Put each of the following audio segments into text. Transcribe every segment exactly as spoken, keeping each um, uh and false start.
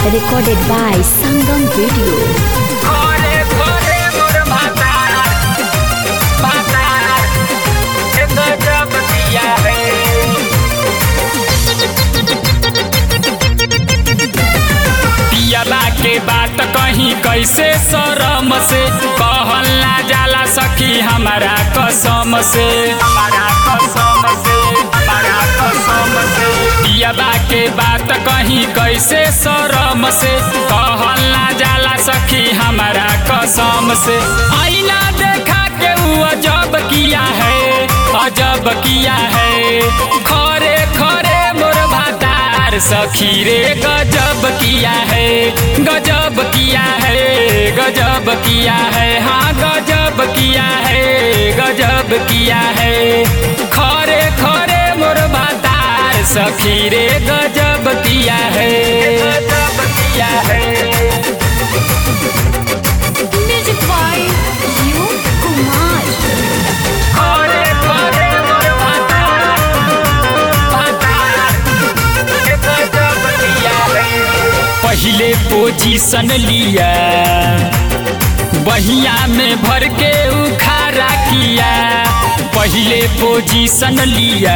Recorded by Sangam Video. पियला के बात कहीं कैसे शरम से कहल ना जाला सखी हमारा कसम से हमारा कसम से हमारा कसम से पियला के बात कहीं कैसे शरम से कहल ना जाला सखी हमारा कसम से आईना देखा के वो अजब किया है अजब किया है खरे खरे मोर भातार सखी रे गजब किया है गजब किया है गजब किया है हाँ गजब किया है गजब किया है खरे खरे मोर भातार सखी रे गजब किया है गजब किया है Music by you, Kumar. खरे खरे मोर भातार भातार गजब किया है पहले पोजीशन लिया बहिया में भर के उखाड़ा किया पहले पोजीशन लिया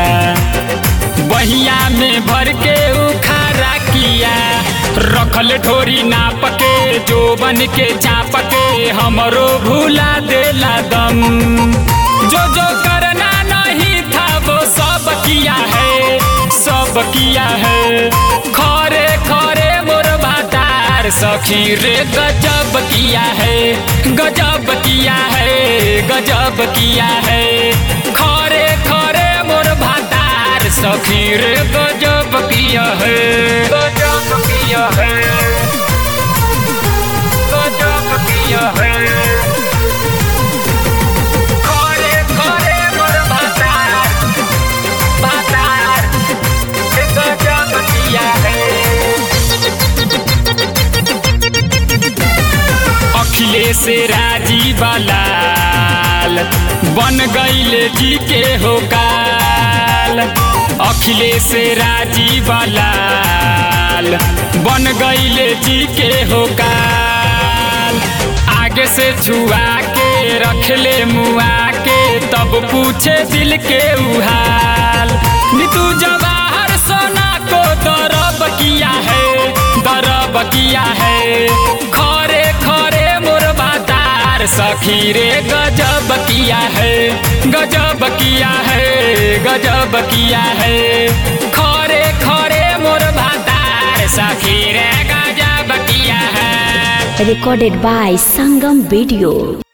बहिया में भर के उखाड़ा किया रखल ढोरी नाप के जो बन के चाप के हमरो भूला देला दम जो जो करना नहीं था वो सब किया है सब किया है खरे खरे मोर भातार सखी रे गजब किया है गजब किया है गजब किया है खरे खरे मोर भातार सखी रे गजब किया है गजब किया है गजब किया है खरे खरे मोर भातार भातार गजब किया है अखिलेश राजीव लाल बन गईले जी के हो काल अखिलेश राजीव लाल बन गईले जी के हो काल आगे से छुआ के रखले मुआ के तब पूछे दिल के उहाल नीतू जवाहर सोना को दरब किया है दरब किया है खरे खरे मोर भातार सखी रे गजब किया है गजब किया है गजब किया है खरे खरे मोर भातार सखी रे गजब किया है Recorded by Sangam Video.